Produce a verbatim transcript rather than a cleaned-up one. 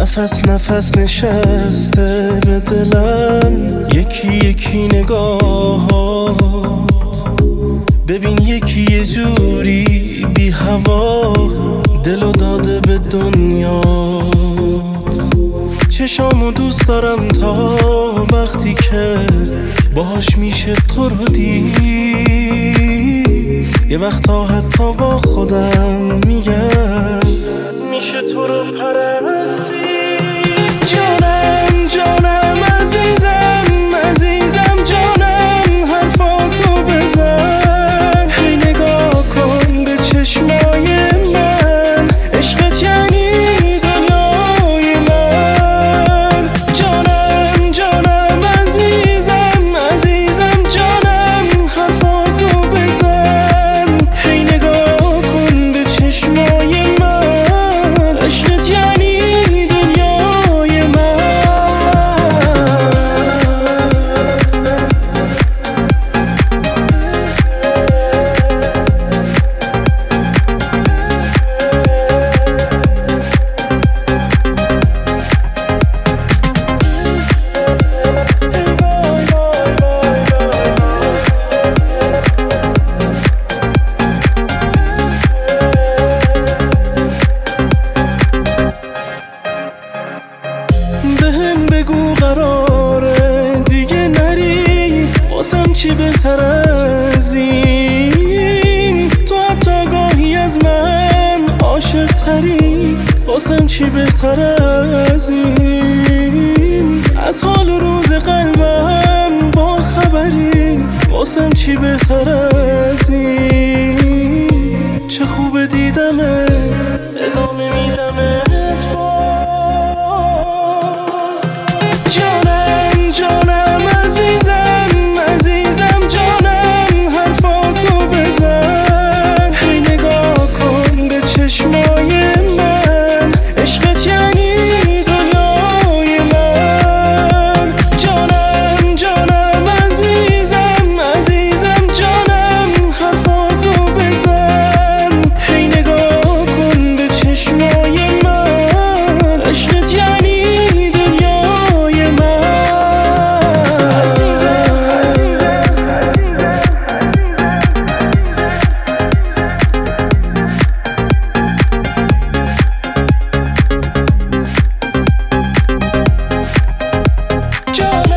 نفس نفس نشسته به دلم یکی یکی نگاهات. ببین یکی یه جوری بی هوا دلو داده به دنیات. چشامو دوست دارم تا وقتی که باهاش میشه تو رو دید. یه وقتا حتی با خودم میگم میشه تو رو پرستی. جانم جانم عزیزم عزیزم جانم حرفاتو بزن. هی نگاه کن به چشمای من، عشقت یعنی دنیای من. جانم جانم عزیزم عزیزم جانم حرفاتو بزن. هی نگاه کن به چشمای من، عشقت یعنی دنیای من. بهم بگو قراره دیگه نری، واسم چی بهتر از این؟ تو حتی گاهی از من عاشق تری، واسم چی بهتر از این؟ از حال روز قلبم با خبری، واسم چی بهتر از این؟ چه خوب دیدمت ادامه میدمت. جانم جانم عزیزم عزیزم جانم حرفاتو بزن. هی نگاه کن به چشمای من، عشقت یعنی دنیای من. جانم جانم عزیزم عزیزم جانم حرفاتو بزن. هی نگاه کن به چشمای من، عشقت یعنی Just